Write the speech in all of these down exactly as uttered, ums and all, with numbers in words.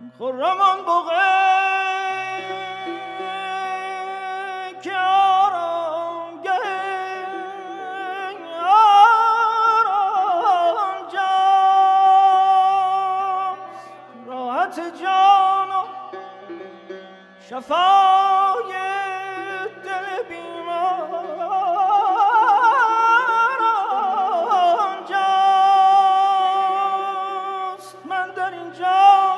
خرمان بغه که آرامگه آرامجاست، راحت جان و شفای دل بیمار آنجاست. من در اینجا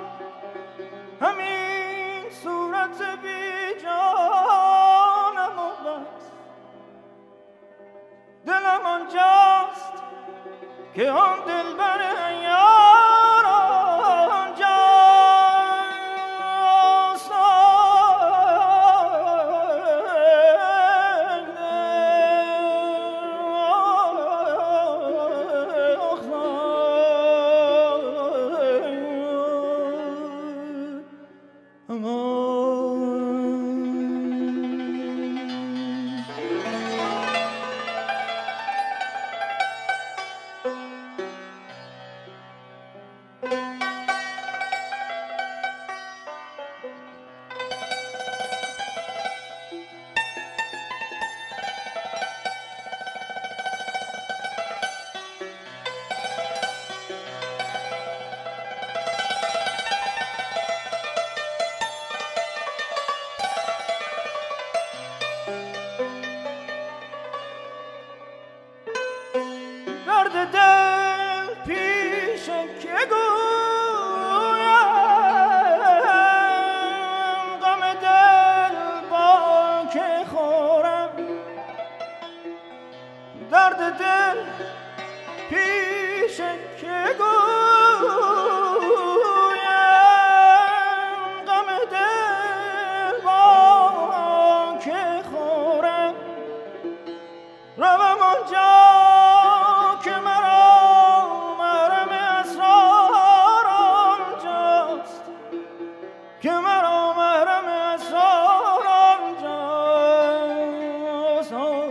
همین صورت بی جانم و بس، دلم آنجاست که آن دلبر یار آنجاست. درد دل پیش که گویم، غم دل با که خورم. درد دل پیش که گویم، غم دل با که خورم. روم آنجا که مرا محرم اسرار آنجاست، که مرا محرم اسرار آنجاست.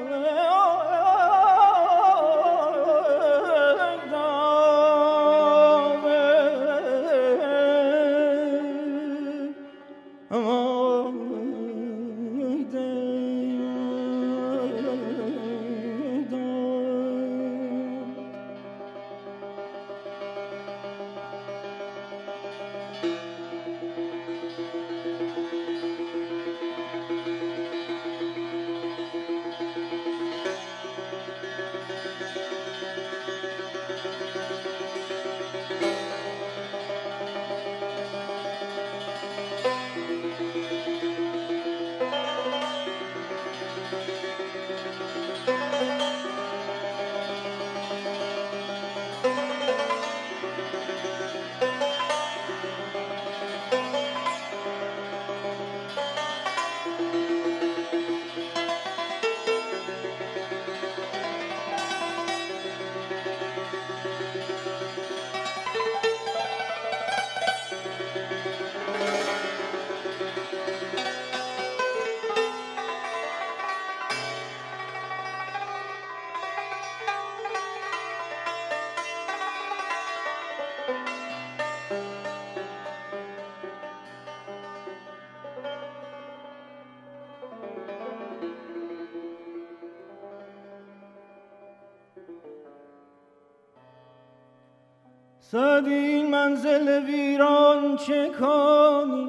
صد این منزل ویران چه کنی،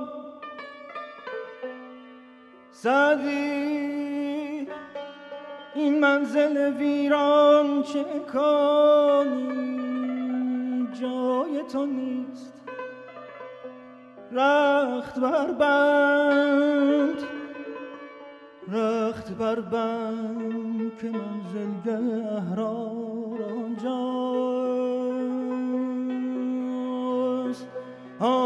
صد این منزل ویران چه کنی، جای تو نیست رخت بر بند، رخت بر بند که منزلگه احرار آنجاست.